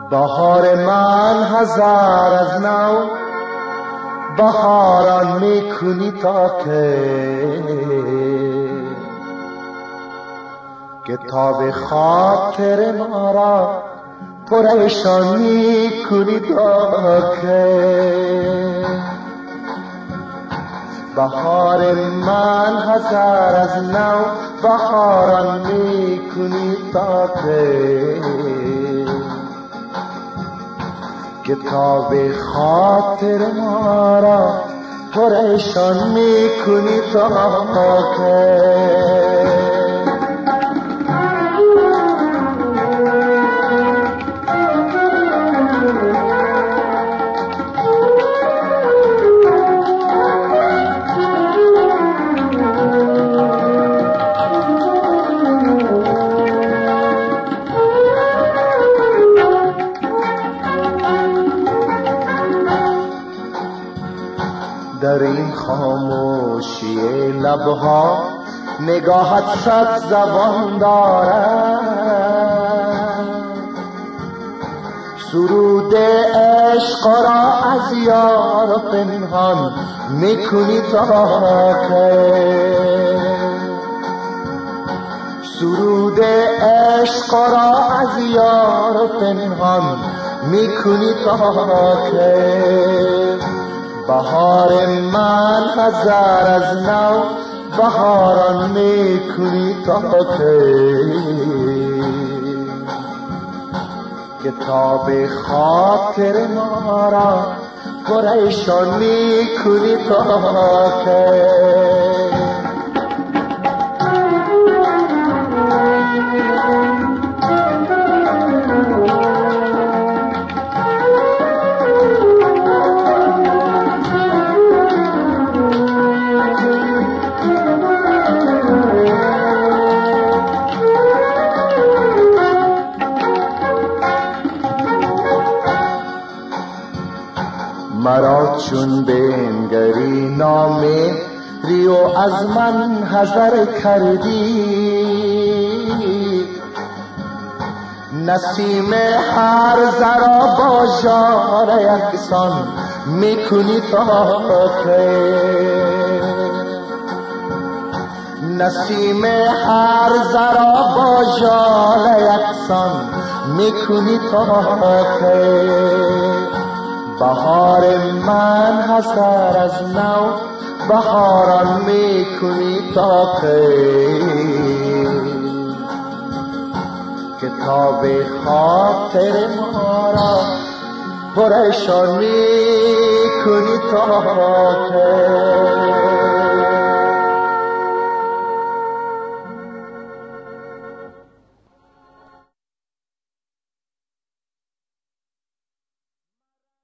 بهار من هزار از نو بهاران میکنی تا که کتاب خاطر ما را پریشان میکنی تا که بهار من هزار از نو بهاران میکنی تا که کتاب خاطر ما را پریشان میکنی تا که در این خاموشی لبها نگاهت صد زبان دارد سرود عشق را از یار پنهان میکنی تا که سرود عشق را از یار پنهان میکنی تا که بهار من هزار از نو بهاران میکنی تا که کتاب خاطر ما را پریشان میکنی تا که مرا چون بنگری نامه ریو از من حذر کردی نسیم هر ذرا با ژاله یکسان میکنی تا که نسیم هر ذرا با ژاله یکسان میکنی تا که بهار من هزار از نو بهاران میکنی تا که کتاب خاطر ما را پریشان میکنی تا که